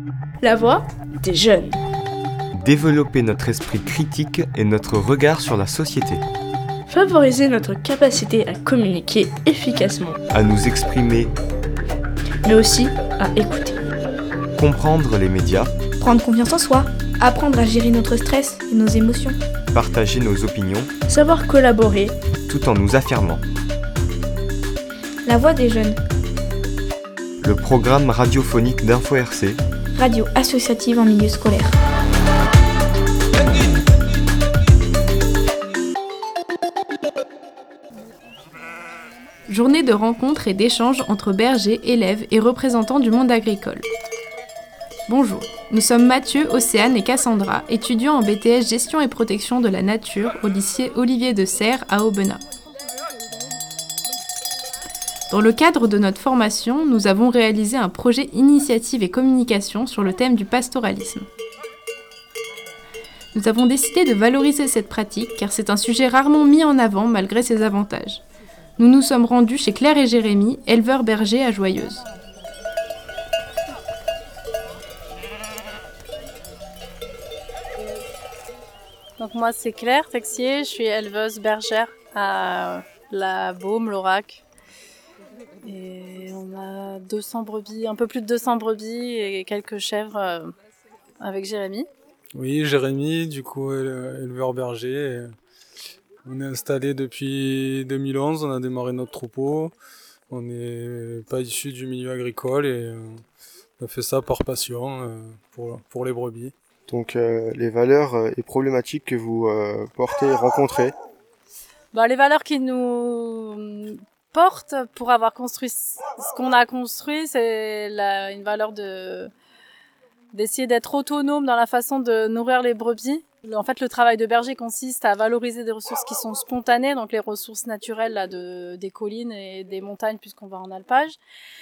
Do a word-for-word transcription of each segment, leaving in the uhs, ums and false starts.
La voix des jeunes. Développer notre esprit critique et notre regard sur la société. Favoriser notre capacité à communiquer efficacement. À nous exprimer. Mais aussi à écouter. Comprendre les médias. Prendre confiance en soi. Apprendre à gérer notre stress et nos émotions. Partager nos opinions. Savoir collaborer. Tout en nous affirmant. La voix des jeunes. Le programme radiophonique d'Info R C. Radio associative en milieu scolaire. Journée de rencontres et d'échanges entre bergers, élèves et représentants du monde agricole. Bonjour, nous sommes Mathieu, Océane et Cassandra, étudiants en B T S Gestion et Protection de la Nature au lycée Olivier de Serres à Aubenas. Dans le cadre de notre formation, nous avons réalisé un projet initiative et communication sur le thème du pastoralisme. Nous avons décidé de valoriser cette pratique car c'est un sujet rarement mis en avant malgré ses avantages. Nous nous sommes rendus chez Claire et Jérémy, éleveurs bergers à Joyeuse. Donc moi c'est Claire Texier, je suis éleveuse bergère à la Baume, l'Aurac. Et on a deux cents brebis, un peu plus de deux cents brebis et quelques chèvres avec Jérémy. Oui, Jérémy, du coup éleveur berger. On est installé depuis deux mille onze, on a démarré notre troupeau. On n'est pas issu du milieu agricole et on a fait ça par passion pour, pour les brebis. Donc euh, les valeurs et problématiques que vous euh, portez et rencontrez. Bah, les valeurs qui nous portent pour avoir construit ce qu'on a construit, c'est la, une valeur de, d'essayer d'être autonome dans la façon de nourrir les brebis. En fait, le travail de berger consiste à valoriser des ressources qui sont spontanées, donc les ressources naturelles là, de, des collines et des montagnes puisqu'on va en alpage.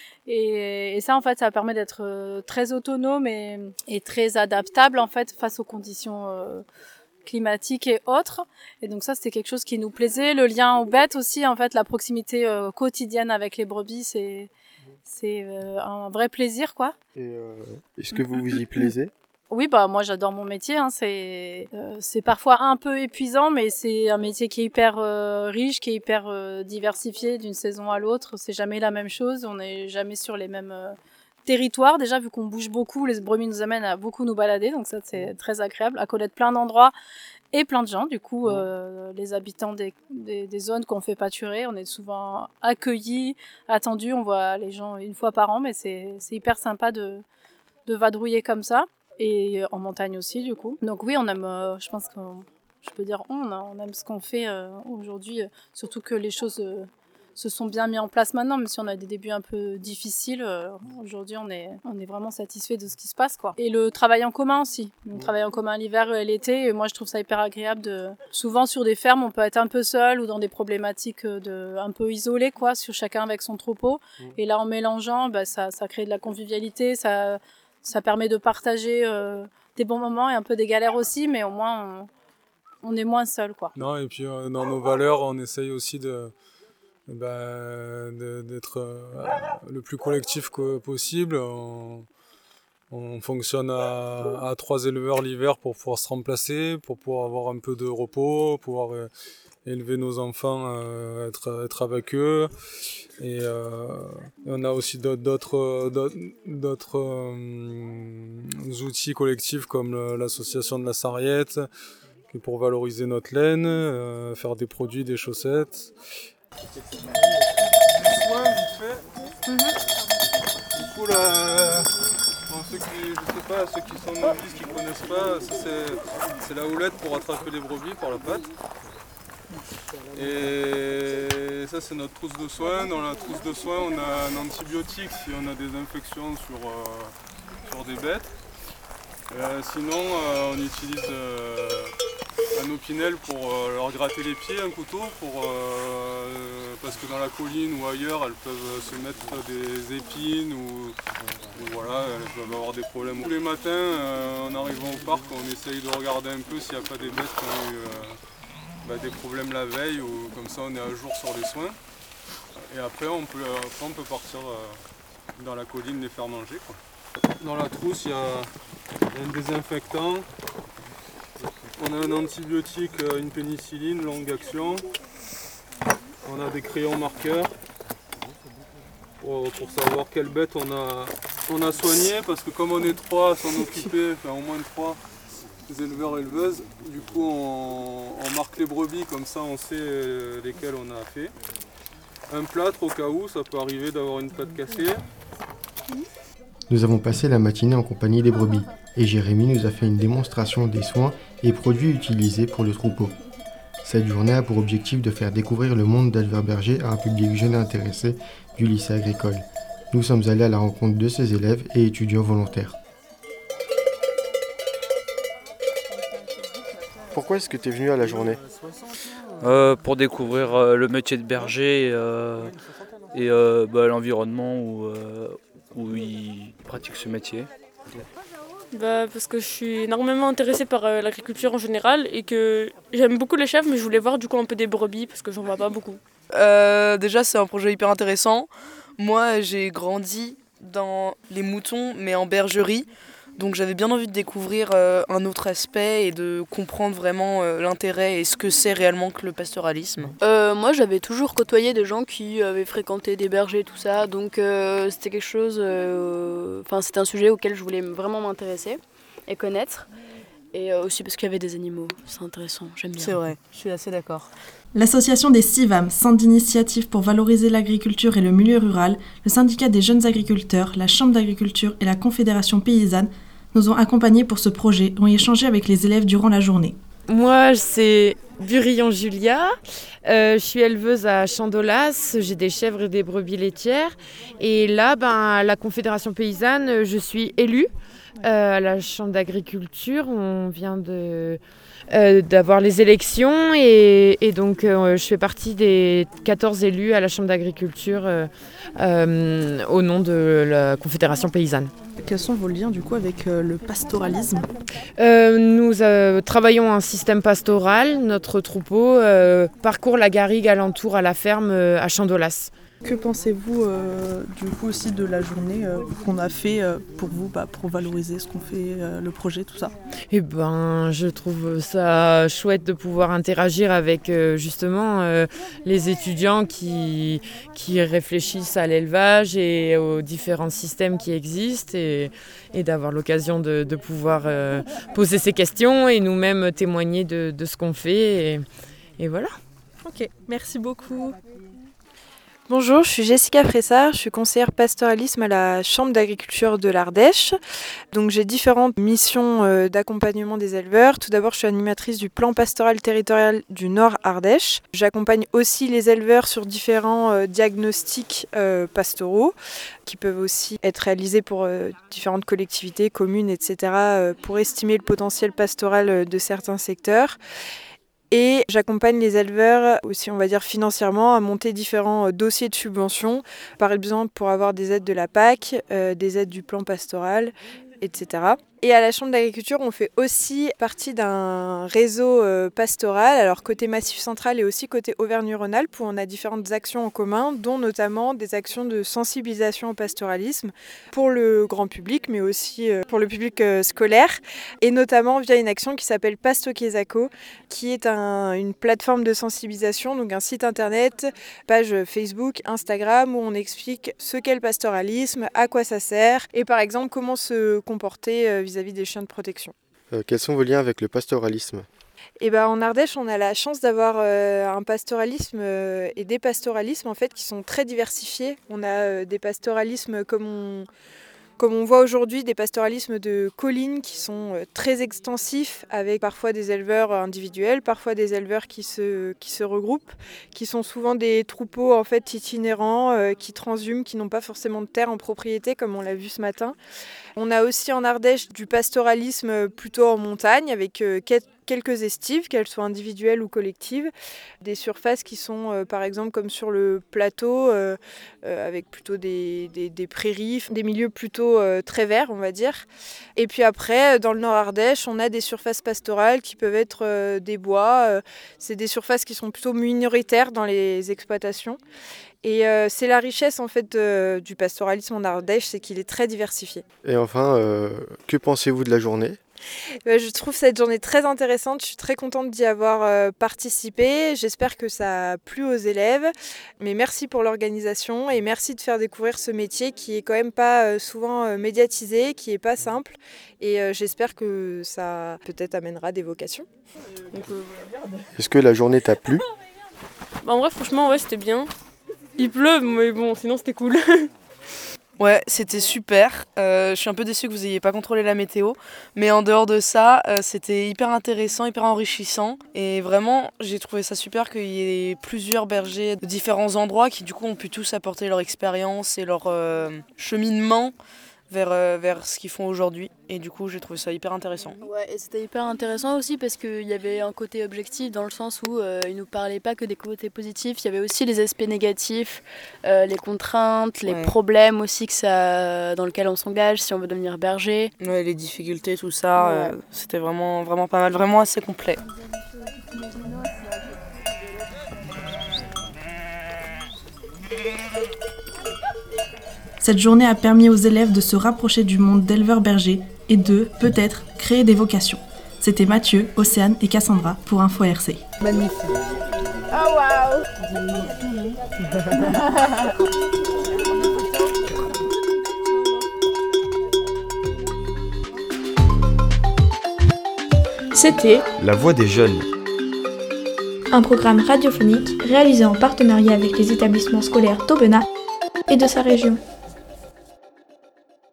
Et, et ça, en fait, ça permet d'être très autonome et, et très adaptable en fait face aux conditions euh, climatiques et autres. Et donc ça, c'était quelque chose qui nous plaisait. Le lien aux bêtes aussi, en fait, la proximité euh, quotidienne avec les brebis, c'est c'est euh, un vrai plaisir, quoi. Et euh, est-ce que vous vous y plaisez ? Oui, bah moi j'adore mon métier. Hein. C'est euh, c'est parfois un peu épuisant, mais c'est un métier qui est hyper euh, riche, qui est hyper euh, diversifié d'une saison à l'autre. C'est jamais la même chose. On n'est jamais sur les mêmes euh, territoires. Déjà vu qu'on bouge beaucoup, les brebis nous amènent à beaucoup nous balader, donc ça c'est très agréable, à connaître plein d'endroits et plein de gens. Du coup, euh, les habitants des, des, des zones qu'on fait pâturer, on est souvent accueillis, attendus. On voit les gens une fois par an, mais c'est c'est hyper sympa de de vadrouiller comme ça. Et en montagne aussi, du coup. Donc oui, on aime, euh, je pense que je peux dire on, on aime ce qu'on fait euh, aujourd'hui, euh, surtout que les choses euh, se sont bien mises en place maintenant, même si on a des débuts un peu difficiles. Euh, aujourd'hui, on est, on est vraiment satisfait de ce qui se passe, quoi. Et le travail en commun aussi. On travaille en commun l'hiver et l'été, et moi je trouve ça hyper agréable. De... Souvent sur des fermes, on peut être un peu seul ou dans des problématiques de... un peu isolées, quoi, sur chacun avec son troupeau. Et là, en mélangeant, bah, ça, ça crée de la convivialité, ça... Ça permet de partager euh, des bons moments et un peu des galères aussi, mais au moins on, on est moins seul, quoi. Non, et puis euh, dans nos valeurs, on essaye aussi de, bah, de, d'être euh, le plus collectif que possible. On, on fonctionne à, à trois éleveurs l'hiver pour pouvoir se remplacer, pour pouvoir avoir un peu de repos, pouvoir euh, élever nos enfants, euh, être, être avec eux. Et euh, on a aussi d'autres, d'autres, d'autres, d'autres euh, outils collectifs comme le, l'association de la Sarriette, qui est pour valoriser notre laine, euh, faire des produits, des chaussettes. Soin vite fait. Du coup, là, bon, ceux qui, je sais pas, ceux qui sont novices, qui connaissent pas, ça, c'est, c'est la houlette pour attraper les brebis par la patte. Et ça c'est notre trousse de soins. Dans la trousse de soins on a un antibiotique si on a des infections sur, euh, sur des bêtes. Euh, sinon euh, on utilise euh, un opinel pour euh, leur gratter les pieds, un couteau, pour, euh, parce que dans la colline ou ailleurs elles peuvent se mettre des épines ou, ou voilà, elles peuvent avoir des problèmes. Tous les matins euh, en arrivant au parc on essaye de regarder un peu s'il n'y a pas des bêtes qui ont eu euh, bah, des problèmes la veille, ou comme ça on est à jour sur les soins. Et après on peut, après, on peut partir euh, dans la colline les faire manger, quoi. dans la trousse, il y a un désinfectant. On a un antibiotique, une pénicilline, longue action. On a des crayons marqueurs pour, pour savoir quelle bête on a, on a soigné, parce que comme on est trois à s'en occuper, enfin au moins trois éleveurs éleveuses, du coup on, on marque les brebis, comme ça on sait lesquelles on a fait. Un plâtre au cas où, ça peut arriver d'avoir une patte cassée. Nous avons passé la matinée en compagnie des brebis et Jérémy nous a fait une démonstration des soins et produits utilisés pour le troupeau. Cette journée a pour objectif de faire découvrir le monde d'éleveur berger à un public jeune et intéressé du lycée agricole. Nous sommes allés à la rencontre de ses élèves et étudiants volontaires. Pourquoi est-ce que tu es venu à la journée ? euh, Pour découvrir euh, le métier de berger euh, et euh, bah, l'environnement où, euh, où ils pratiquent ce métier. Bah, parce que je suis énormément intéressée par euh, l'agriculture en général et que j'aime beaucoup les chèvres, mais je voulais voir du coup un peu des brebis parce que j'en vois pas beaucoup. Euh, déjà, c'est un projet hyper intéressant. Moi, j'ai grandi dans les moutons, mais en bergerie. Donc j'avais bien envie de découvrir euh, un autre aspect et de comprendre vraiment euh, l'intérêt et ce que c'est réellement que le pastoralisme. Euh, moi j'avais toujours côtoyé des gens qui avaient fréquenté des bergers, tout ça, donc euh, c'était quelque chose, euh, enfin c'était un sujet auquel je voulais vraiment m'intéresser et connaître. Et euh, aussi parce qu'il y avait des animaux, c'est intéressant, j'aime bien. C'est vrai, je suis assez d'accord. L'association des CIVAM, Centre d'initiative pour valoriser l'agriculture et le milieu rural, le syndicat des jeunes agriculteurs, la Chambre d'agriculture et la Confédération paysanne nous ont accompagnés pour ce projet et ont échangé avec les élèves durant la journée. Moi, c'est Burillon Julia, euh, je suis éleveuse à Chandolas, j'ai des chèvres et des brebis laitières. Et là, ben, à la Confédération paysanne, je suis élue euh, à la Chambre d'agriculture. On vient de... Euh, d'avoir les élections et, et donc euh, je fais partie des quatorze élus à la Chambre d'agriculture euh, euh, au nom de la Confédération paysanne. Quels sont vos liens du coup avec euh, le pastoralisme ? euh, Nous euh, travaillons un système pastoral. Notre troupeau euh, parcourt la garrigue alentour à la ferme euh, à Chandolas. Que pensez-vous euh, du coup aussi de la journée euh, qu'on a fait euh, pour vous, bah, pour valoriser ce qu'on fait, euh, le projet, tout ça ? Eh ben, je trouve ça chouette de pouvoir interagir avec euh, justement euh, les étudiants qui, qui réfléchissent à l'élevage et aux différents systèmes qui existent et, et d'avoir l'occasion de, de pouvoir euh, poser ces questions et nous-mêmes témoigner de, de ce qu'on fait. Et, et voilà. Ok, merci beaucoup. Bonjour, je suis Jessica Fressard, je suis conseillère pastoralisme à la Chambre d'agriculture de l'Ardèche. Donc j'ai différentes missions euh, d'accompagnement des éleveurs. Tout d'abord, je suis animatrice du plan pastoral territorial du Nord Ardèche. J'accompagne aussi les éleveurs sur différents euh, diagnostics euh, pastoraux qui peuvent aussi être réalisés pour euh, différentes collectivités, communes, et cetera euh, pour estimer le potentiel pastoral euh, de certains secteurs. Et j'accompagne les éleveurs aussi, on va dire financièrement, à monter différents dossiers de subvention, par exemple pour avoir des aides de la P A C, euh, des aides du plan pastoral, et cetera. Et à la Chambre d'agriculture, on fait aussi partie d'un réseau euh, pastoral, alors côté Massif Central et aussi côté Auvergne-Rhône-Alpes, où on a différentes actions en commun, dont notamment des actions de sensibilisation au pastoralisme pour le grand public, mais aussi euh, pour le public euh, scolaire, et notamment via une action qui s'appelle Pasto Quesaco, qui est un, une plateforme de sensibilisation, donc un site internet, page Facebook, Instagram, où on explique ce qu'est le pastoralisme, à quoi ça sert, et par exemple comment se comporter euh, vis-à-vis des chiens de protection. Euh, quels sont vos liens avec le pastoralisme ? Et ben, en Ardèche, on a la chance d'avoir euh, un pastoralisme euh, et des pastoralismes en fait, qui sont très diversifiés. On a euh, des pastoralismes comme on, comme on voit aujourd'hui, des pastoralismes de collines qui sont euh, très extensifs, avec parfois des éleveurs individuels, parfois des éleveurs qui se, qui se regroupent, qui sont souvent des troupeaux en fait, itinérants, euh, qui transhument, qui n'ont pas forcément de terre en propriété, comme on l'a vu ce matin. On a aussi en Ardèche du pastoralisme plutôt en montagne, avec euh, quelques estives, qu'elles soient individuelles ou collectives. Des surfaces qui sont euh, par exemple comme sur le plateau, euh, euh, avec plutôt des, des, des prairies, des milieux plutôt euh, très verts on va dire. Et puis après, dans le Nord Ardèche, on a des surfaces pastorales qui peuvent être euh, des bois. Euh, c'est des surfaces qui sont plutôt minoritaires dans les exploitations. Et euh, c'est la richesse en fait euh, du pastoralisme en Ardèche, c'est qu'il est très diversifié. Et enfin, euh, que pensez-vous de la journée ? Euh, je trouve cette journée très intéressante, je suis très contente d'y avoir euh, participé, j'espère que ça a plu aux élèves, mais merci pour l'organisation et merci de faire découvrir ce métier qui est quand même pas euh, souvent euh, médiatisé, qui est pas simple, et euh, j'espère que ça peut-être amènera des vocations. Donc, euh... Est-ce que la journée t'a plu ? Bah, en vrai franchement ouais c'était bien. Il pleut mais bon sinon c'était cool. Ouais, c'était super. Euh, je suis un peu déçue que vous n'ayez pas contrôlé la météo. Mais en dehors de ça, euh, c'était hyper intéressant, hyper enrichissant. Et vraiment, j'ai trouvé ça super qu'il y ait plusieurs bergers de différents endroits qui du coup ont pu tous apporter leur expérience et leur euh, cheminement vers, euh, vers ce qu'ils font aujourd'hui. Et du coup, j'ai trouvé ça hyper intéressant. Ouais, et c'était hyper intéressant aussi parce qu'il y avait un côté objectif dans le sens où euh, ils ne nous parlaient pas que des côtés positifs, il y avait aussi les aspects négatifs, euh, les contraintes, les ouais. problèmes aussi que ça, dans lesquels on s'engage si on veut devenir berger. Ouais, les difficultés, tout ça, ouais. euh, c'était vraiment, vraiment pas mal, vraiment assez complet. Cette journée a permis aux élèves de se rapprocher du monde d'éleveurs-bergers et de, peut-être, créer des vocations. C'était Mathieu, Océane et Cassandra pour Info R C. Magnifique. Oh waouh. C'était La Voix des Jeunes, un programme radiophonique réalisé en partenariat avec les établissements scolaires d'Aubenas et de sa région.